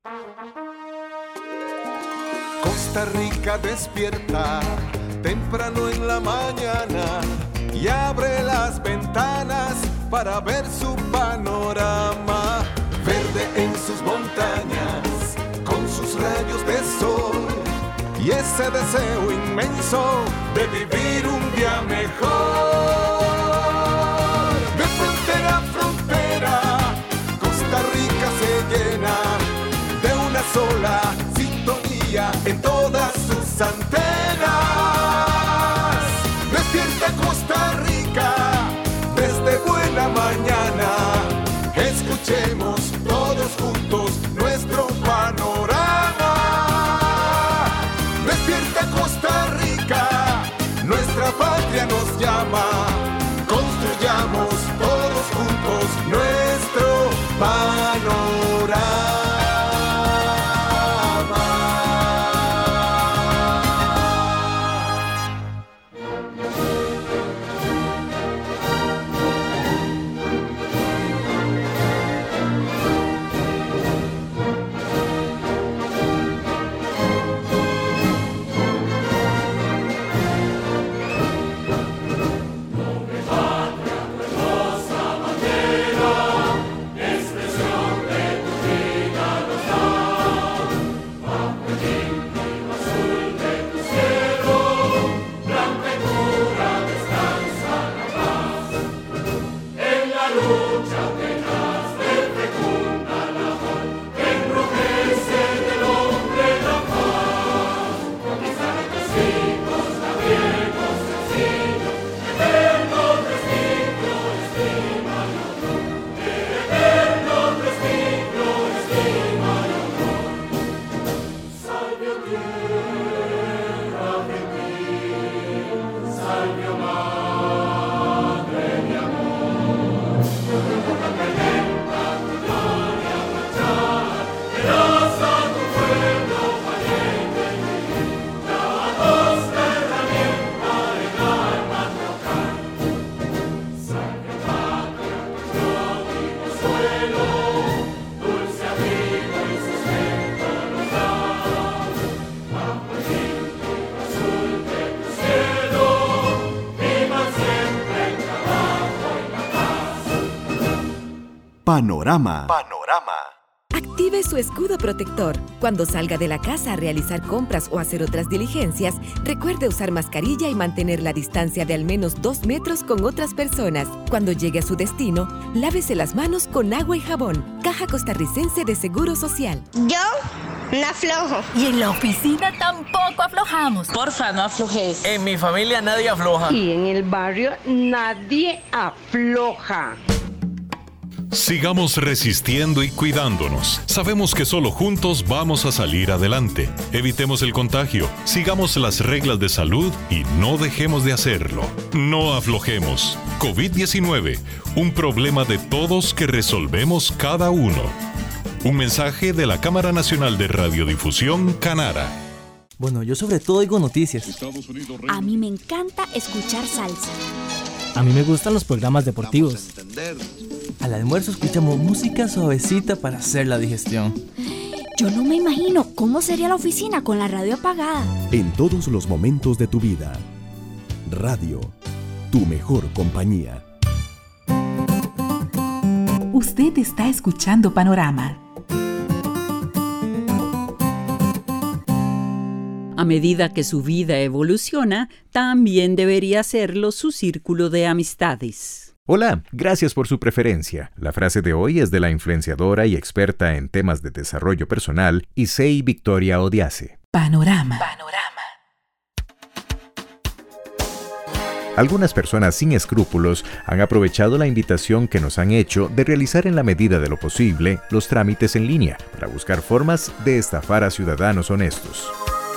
Costa Rica despierta temprano en la mañana y abre las ventanas para ver su panorama. Verde en sus montañas, con sus rayos de sol y ese deseo inmenso de vivir un día mejor. De frontera a frontera, Costa Rica se llena de una sola sintonía en todas sus antenas. Despierta Costa Rica desde buena mañana. Escuchemos todos juntos nuestro panorama. Despierta Costa Rica, nuestra patria nos llama. Construyamos todos juntos nuestro panorama. Panorama. Active su escudo protector. Cuando salga de la casa a realizar compras o hacer otras diligencias, recuerde usar mascarilla y mantener la distancia de al menos 2 metros con otras personas. Cuando llegue a su destino, lávese las manos con agua y jabón. Caja Costarricense de Seguro Social. Yo no aflojo. Y en la oficina tampoco aflojamos. Porfa, no aflojes. En mi familia nadie afloja. Y en el barrio nadie afloja. Sigamos resistiendo y cuidándonos. Sabemos que solo juntos vamos a salir adelante. Evitemos el contagio, sigamos las reglas de salud y no dejemos de hacerlo. No aflojemos. COVID-19, un problema de todos que resolvemos cada uno. Un mensaje de la Cámara Nacional de Radiodifusión, Canara. Bueno, yo sobre todo oigo noticias. A mí me encanta escuchar salsa. A mí me gustan los programas deportivos. Al almuerzo escuchamos música suavecita para hacer la digestión. Yo no me imagino cómo sería la oficina con la radio apagada. En todos los momentos de tu vida. Radio, tu mejor compañía. Usted está escuchando Panorama. A medida que su vida evoluciona, también debería hacerlo su círculo de amistades. Hola, gracias por su preferencia. La frase de hoy es de la influenciadora y experta en temas de desarrollo personal, Issei Victoria Odiase. Panorama. Algunas personas sin escrúpulos han aprovechado la invitación que nos han hecho de realizar en la medida de lo posible los trámites en línea para buscar formas de estafar a ciudadanos honestos.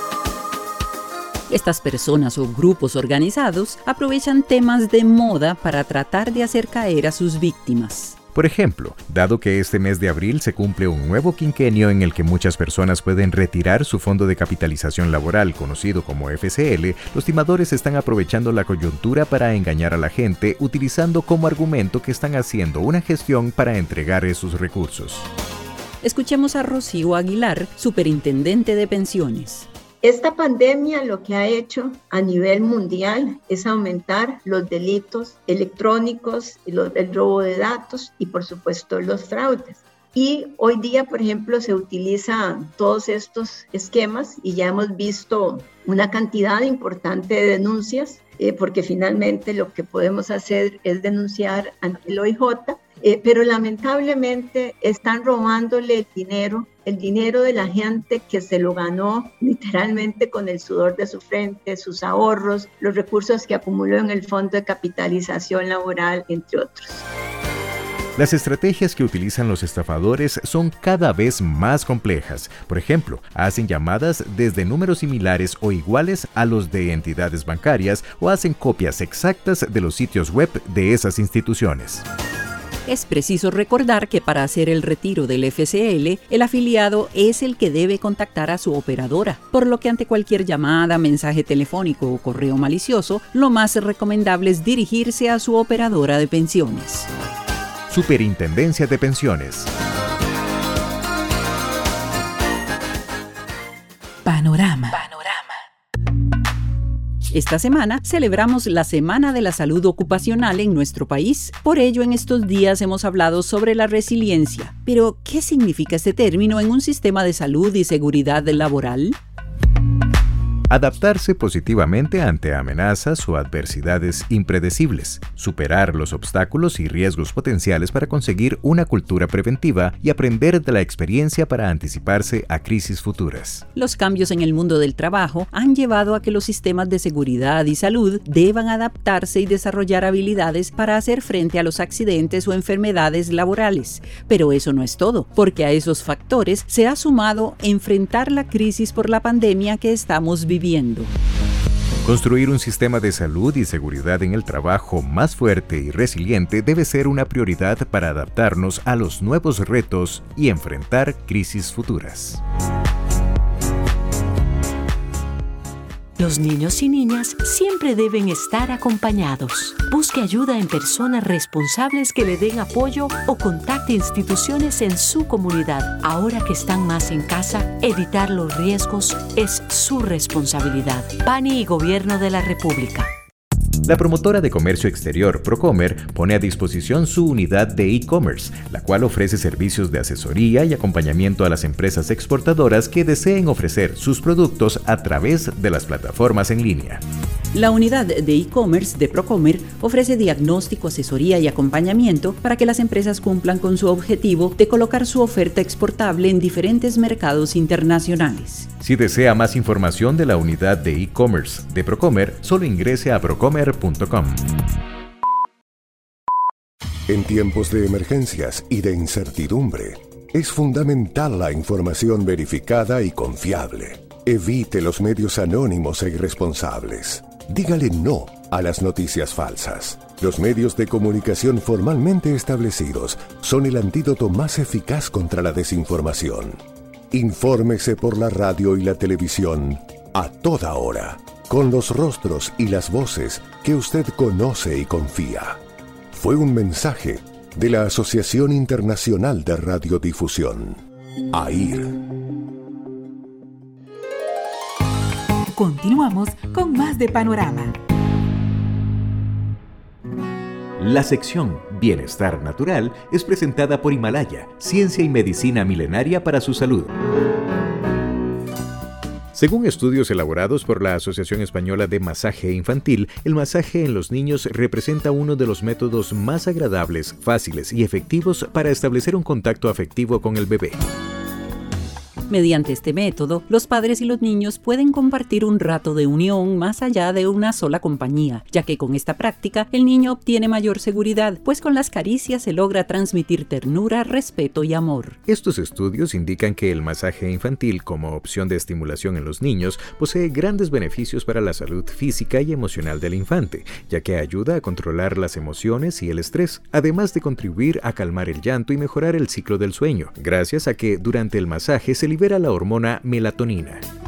Estas personas o grupos organizados aprovechan temas de moda para tratar de hacer caer a sus víctimas. Por ejemplo, dado que este mes de abril se cumple un nuevo quinquenio en el que muchas personas pueden retirar su fondo de capitalización laboral, conocido como FCL, los timadores están aprovechando la coyuntura para engañar a la gente, utilizando como argumento que están haciendo una gestión para entregar esos recursos. Escuchemos a Rocío Aguilar, superintendente de pensiones. Esta pandemia lo que ha hecho a nivel mundial es aumentar los delitos electrónicos, el robo de datos y por supuesto los fraudes. Y hoy día, por ejemplo, se utilizan todos estos esquemas y ya hemos visto una cantidad importante de denuncias, porque finalmente lo que podemos hacer es denunciar ante el OIJ, pero lamentablemente están robándole el dinero de la gente que se lo ganó literalmente con el sudor de su frente, sus ahorros, los recursos que acumuló en el Fondo de Capitalización Laboral, entre otros. Las estrategias que utilizan los estafadores son cada vez más complejas. Por ejemplo, hacen llamadas desde números similares o iguales a los de entidades bancarias o hacen copias exactas de los sitios web de esas instituciones. Es preciso recordar que para hacer el retiro del FCL, el afiliado es el que debe contactar a su operadora, por lo que ante cualquier llamada, mensaje telefónico o correo malicioso, lo más recomendable es dirigirse a su operadora de pensiones. Superintendencia de Pensiones. Panorama. Esta semana celebramos la Semana de la Salud Ocupacional en nuestro país. Por ello, en estos días hemos hablado sobre la resiliencia. Pero, ¿qué significa este término en un sistema de salud y seguridad laboral? Adaptarse positivamente ante amenazas o adversidades impredecibles, superar los obstáculos y riesgos potenciales para conseguir una cultura preventiva y aprender de la experiencia para anticiparse a crisis futuras. Los cambios en el mundo del trabajo han llevado a que los sistemas de seguridad y salud deban adaptarse y desarrollar habilidades para hacer frente a los accidentes o enfermedades laborales. Pero eso no es todo, porque a esos factores se ha sumado enfrentar la crisis por la pandemia que estamos viviendo. Construir un sistema de salud y seguridad en el trabajo más fuerte y resiliente debe ser una prioridad para adaptarnos a los nuevos retos y enfrentar crisis futuras. Los niños y niñas siempre deben estar acompañados. Busque ayuda en personas responsables que le den apoyo o contacte instituciones en su comunidad. Ahora que están más en casa, evitar los riesgos es su responsabilidad. PANI y Gobierno de la República. La promotora de comercio exterior Procomer pone a disposición su unidad de e-commerce, la cual ofrece servicios de asesoría y acompañamiento a las empresas exportadoras que deseen ofrecer sus productos a través de las plataformas en línea. La unidad de e-commerce de Procomer ofrece diagnóstico, asesoría y acompañamiento para que las empresas cumplan con su objetivo de colocar su oferta exportable en diferentes mercados internacionales. Si desea más información de la unidad de e-commerce de Procomer, solo ingrese a procomer.com. En tiempos de emergencias y de incertidumbre, es fundamental la información verificada y confiable. Evite los medios anónimos e irresponsables. Dígale no a las noticias falsas. Los medios de comunicación formalmente establecidos son el antídoto más eficaz contra la desinformación. Infórmese por la radio y la televisión a toda hora, con los rostros y las voces que usted conoce y confía. Fue un mensaje de la Asociación Internacional de Radiodifusión, AIR. Continuamos con más de Panorama. La sección Bienestar Natural es presentada por Himalaya, ciencia y medicina milenaria para su salud. Según estudios elaborados por la Asociación Española de Masaje Infantil, el masaje en los niños representa uno de los métodos más agradables, fáciles y efectivos para establecer un contacto afectivo con el bebé. Mediante este método, los padres y los niños pueden compartir un rato de unión más allá de una sola compañía, ya que con esta práctica el niño obtiene mayor seguridad, pues con las caricias se logra transmitir ternura, respeto y amor. Estos estudios indican que el masaje infantil como opción de estimulación en los niños posee grandes beneficios para la salud física y emocional del infante, ya que ayuda a controlar las emociones y el estrés, además de contribuir a calmar el llanto y mejorar el ciclo del sueño, gracias a que durante el masaje se libera la hormona melatonina.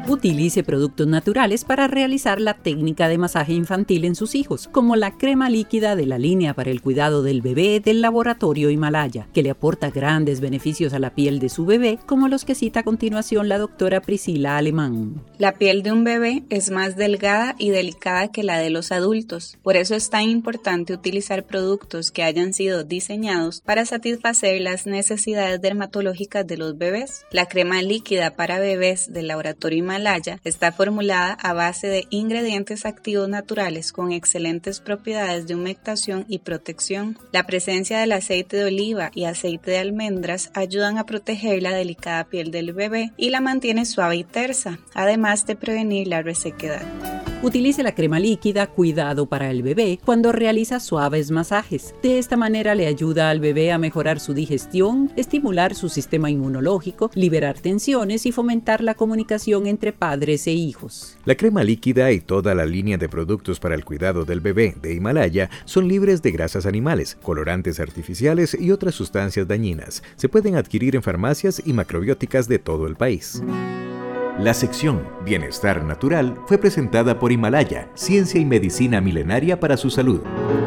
Utilice productos naturales para realizar la técnica de masaje infantil en sus hijos, como la crema líquida de la línea para el cuidado del bebé del laboratorio Himalaya, que le aporta grandes beneficios a la piel de su bebé, como los que cita a continuación la doctora Priscila Alemán. La piel de un bebé es más delgada y delicada que la de los adultos. Por eso es tan importante utilizar productos que hayan sido diseñados para satisfacer las necesidades dermatológicas de los bebés. La crema líquida para bebés del laboratorio Himalaya está formulada a base de ingredientes activos naturales con excelentes propiedades de humectación y protección. La presencia del aceite de oliva y aceite de almendras ayudan a proteger la delicada piel del bebé y la mantiene suave y tersa, además de prevenir la resequedad. Utilice la crema líquida Cuidado para el bebé cuando realiza suaves masajes. De esta manera le ayuda al bebé a mejorar su digestión, estimular su sistema inmunológico, liberar tensiones y fomentar la comunicación entre padres e hijos. La crema líquida y toda la línea de productos para el cuidado del bebé de Himalaya son libres de grasas animales, colorantes artificiales y otras sustancias dañinas. Se pueden adquirir en farmacias y macrobióticas de todo el país. La sección Bienestar Natural fue presentada por Himalaya, ciencia y medicina milenaria para su salud.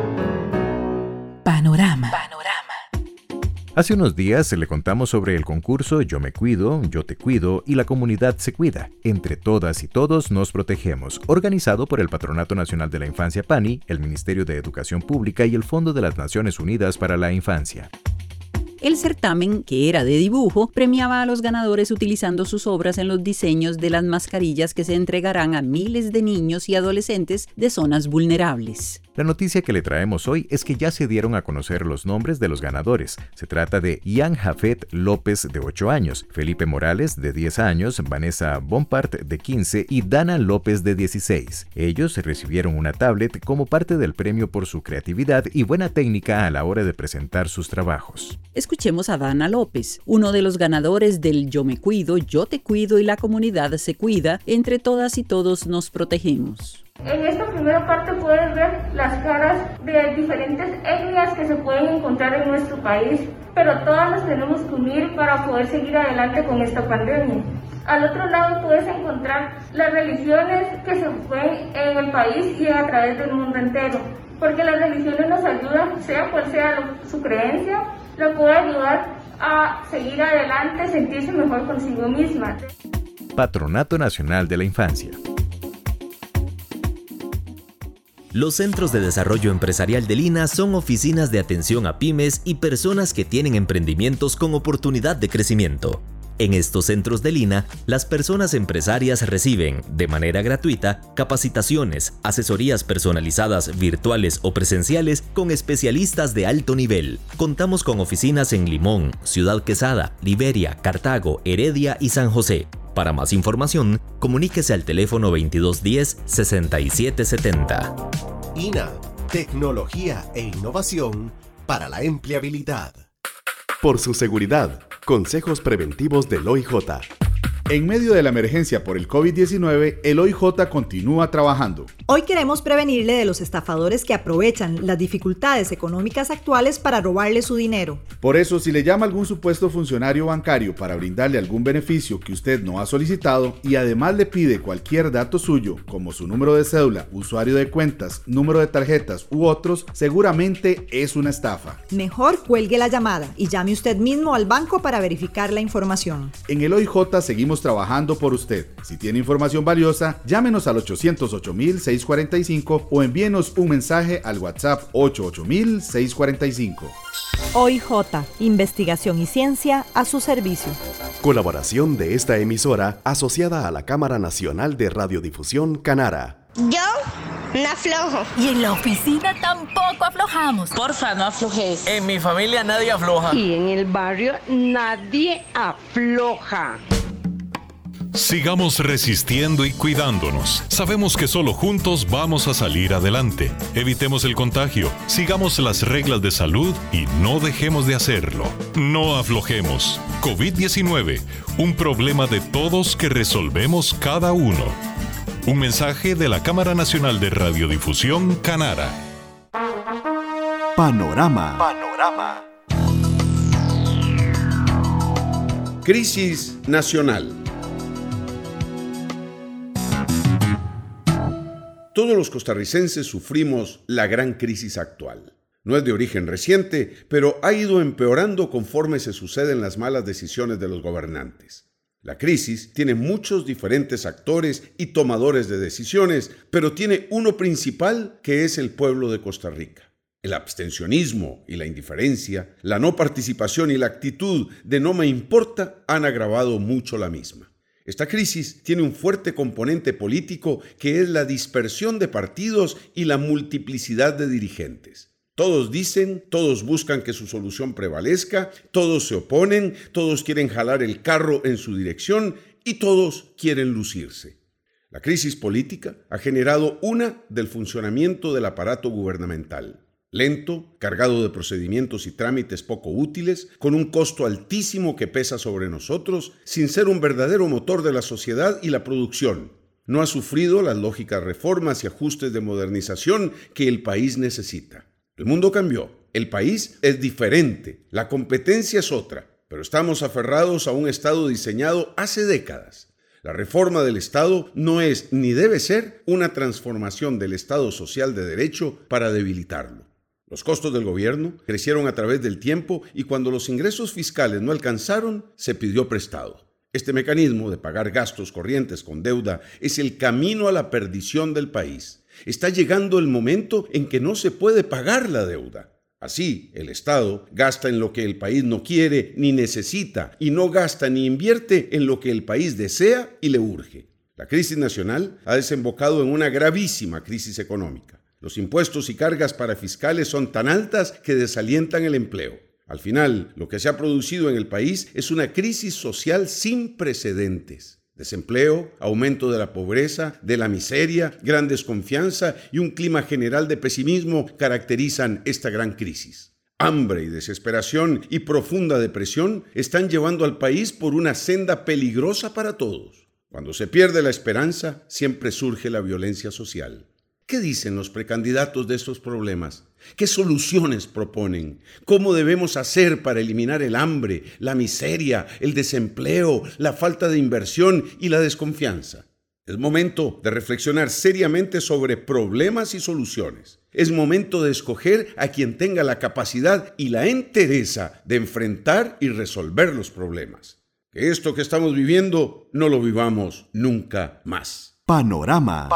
Panorama. Hace unos días le contamos sobre el concurso Yo me cuido, yo te cuido y la comunidad se cuida. Entre todas y todos nos protegemos, organizado por el Patronato Nacional de la Infancia PANI, el Ministerio de Educación Pública y el Fondo de las Naciones Unidas para la Infancia. El certamen, que era de dibujo, premiaba a los ganadores utilizando sus obras en los diseños de las mascarillas que se entregarán a miles de niños y adolescentes de zonas vulnerables. La noticia que le traemos hoy es que ya se dieron a conocer los nombres de los ganadores. Se trata de Ian Jafet López, de 8 años, Felipe Morales, de 10 años, Vanessa Bompart, de 15 y Dana López, de 16. Ellos recibieron una tablet como parte del premio por su creatividad y buena técnica a la hora de presentar sus trabajos. Escuchemos a Dana López, uno de los ganadores del Yo me cuido, yo te cuido y la comunidad se cuida. Entre todas y todos nos protegemos. En esta primera parte puedes ver las caras de diferentes etnias que se pueden encontrar en nuestro país, pero todas las tenemos que unir para poder seguir adelante con esta pandemia. Al otro lado puedes encontrar las religiones que se ven en el país y a través del mundo entero, porque las religiones nos ayudan, sea cual sea su creencia, lo puede ayudar a seguir adelante, sentirse mejor consigo misma. Patronato Nacional de la Infancia. Los Centros de Desarrollo Empresarial del INA son oficinas de atención a pymes y personas que tienen emprendimientos con oportunidad de crecimiento. En estos centros del INA, las personas empresarias reciben, de manera gratuita, capacitaciones, asesorías personalizadas virtuales o presenciales con especialistas de alto nivel. Contamos con oficinas en Limón, Ciudad Quesada, Liberia, Cartago, Heredia y San José. Para más información, comuníquese al teléfono 2210-6770. INA, tecnología e innovación para la empleabilidad. Por su seguridad, consejos preventivos del OIJ. En medio de la emergencia por el COVID-19, el OIJ continúa trabajando. Hoy queremos prevenirle de los estafadores que aprovechan las dificultades económicas actuales para robarle su dinero. Por eso, si le llama algún supuesto funcionario bancario para brindarle algún beneficio que usted no ha solicitado y además le pide cualquier dato suyo, como su número de cédula, usuario de cuentas, número de tarjetas u otros, seguramente es una estafa. Mejor cuelgue la llamada y llame usted mismo al banco para verificar la información. En el OIJ seguimos trabajando por usted. Si tiene información valiosa, llámenos al 808-645 o envíenos un mensaje al WhatsApp 880-645. OIJ, investigación y ciencia a su servicio. Colaboración de esta emisora asociada a la Cámara Nacional de Radiodifusión Canara. Yo no aflojo. Y en la oficina tampoco aflojamos. Porfa, no aflojes. En mi familia nadie afloja. Y en el barrio nadie afloja. Sigamos resistiendo y cuidándonos. Sabemos que solo juntos vamos a salir adelante. Evitemos el contagio, sigamos las reglas de salud y no dejemos de hacerlo. No aflojemos. COVID-19, un problema de todos que resolvemos cada uno. Un mensaje de la Cámara Nacional de Radiodifusión Canara. Panorama. Crisis nacional. todos los costarricenses sufrimos la gran crisis actual. No es de origen reciente, pero ha ido empeorando conforme se suceden las malas decisiones de los gobernantes. La crisis tiene muchos diferentes actores y tomadores de decisiones, pero tiene uno principal que es el pueblo de Costa Rica. El abstencionismo y la indiferencia, la no participación y la actitud de no me importa han agravado mucho la misma. Esta crisis tiene un fuerte componente político que es la dispersión de partidos y la multiplicidad de dirigentes. Todos dicen, todos buscan que su solución prevalezca, todos se oponen, todos quieren jalar el carro en su dirección y todos quieren lucirse. La crisis política ha generado una del funcionamiento del aparato gubernamental. Lento, cargado de procedimientos y trámites poco útiles, con un costo altísimo que pesa sobre nosotros, sin ser un verdadero motor de la sociedad y la producción. No ha sufrido las lógicas reformas y ajustes de modernización que el país necesita. El mundo cambió, el país es diferente, la competencia es otra, pero estamos aferrados a un Estado diseñado hace décadas. La reforma del Estado no es ni debe ser una transformación del Estado social de derecho para debilitarlo. Los costos del gobierno crecieron a través del tiempo y cuando los ingresos fiscales no alcanzaron, se pidió prestado. Este mecanismo de pagar gastos corrientes con deuda es el camino a la perdición del país. Está llegando el momento en que no se puede pagar la deuda. Así, el Estado gasta en lo que el país no quiere ni necesita y no gasta ni invierte en lo que el país desea y le urge. La crisis nacional ha desembocado en una gravísima crisis económica. Los impuestos y cargas para fiscales son tan altas que desalientan el empleo. Al final, lo que se ha producido en el país es una crisis social sin precedentes. Desempleo, aumento de la pobreza, de la miseria, gran desconfianza y un clima general de pesimismo caracterizan esta gran crisis. Hambre y desesperación y profunda depresión están llevando al país por una senda peligrosa para todos. Cuando se pierde la esperanza, siempre surge la violencia social. ¿Qué dicen los precandidatos de estos problemas? ¿Qué soluciones proponen? ¿Cómo debemos hacer para eliminar el hambre, la miseria, el desempleo, la falta de inversión y la desconfianza? Es momento de reflexionar seriamente sobre problemas y soluciones. Es momento de escoger a quien tenga la capacidad y la entereza de enfrentar y resolver los problemas. Que esto que estamos viviendo no lo vivamos nunca más. Panorama.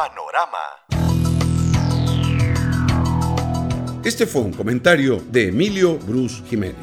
Este fue un comentario de Emilio Bruce Jiménez.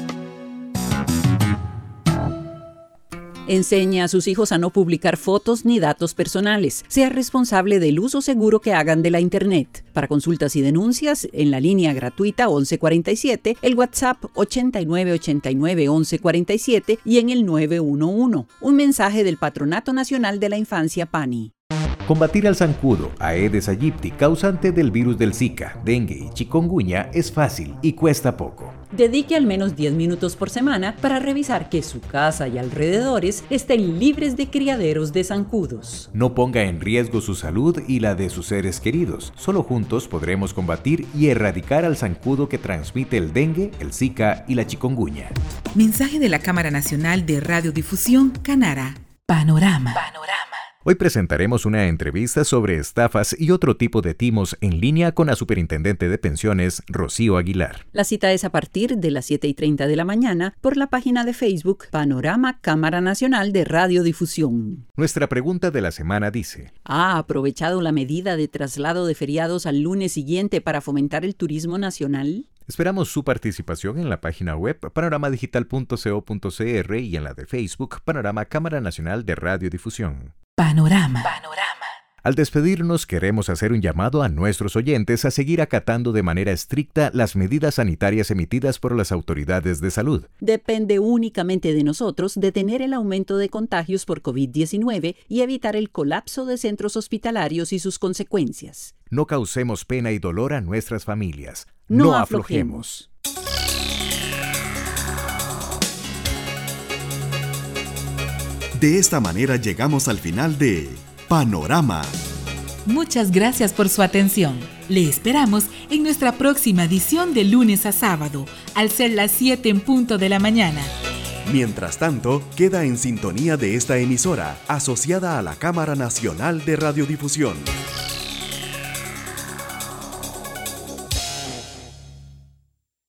Enseña a sus hijos a no publicar fotos ni datos personales. Sea responsable del uso seguro que hagan de la Internet. Para consultas y denuncias, en la línea gratuita 1147, el WhatsApp 8989 1147 y en el 911. Un mensaje del Patronato Nacional de la Infancia PANI. Combatir al zancudo, Aedes aegypti, causante del virus del Zika, dengue y chikungunya, es fácil y cuesta poco. Dedique al menos 10 minutos por semana para revisar que su casa y alrededores estén libres de criaderos de zancudos. No ponga en riesgo su salud y la de sus seres queridos. Solo juntos podremos combatir y erradicar al zancudo que transmite el dengue, el Zika y la chikungunya. Mensaje de la Cámara Nacional de Radiodifusión, Canara. Panorama. Hoy presentaremos una entrevista sobre estafas y otro tipo de timos en línea con la Superintendente de Pensiones, Rocío Aguilar. La cita es a partir de las 7:30 de la mañana por la página de Facebook Panorama Cámara Nacional de Radiodifusión. Nuestra pregunta de la semana dice: ¿Ha aprovechado la medida de traslado de feriados al lunes siguiente para fomentar el turismo nacional? Esperamos su participación en la página web panoramadigital.co.cr y en la de Facebook Panorama Cámara Nacional de Radiodifusión. Panorama. Al despedirnos, queremos hacer un llamado a nuestros oyentes a seguir acatando de manera estricta las medidas sanitarias emitidas por las autoridades de salud. Depende únicamente de nosotros detener el aumento de contagios por COVID-19 y evitar el colapso de centros hospitalarios y sus consecuencias. No causemos pena y dolor a nuestras familias. No aflojemos. De esta manera llegamos al final de Panorama. Muchas gracias por su atención. Le esperamos en nuestra próxima edición de lunes a sábado, al ser las 7 en punto de la mañana. Mientras tanto, queda en sintonía de esta emisora, asociada a la Cámara Nacional de Radiodifusión.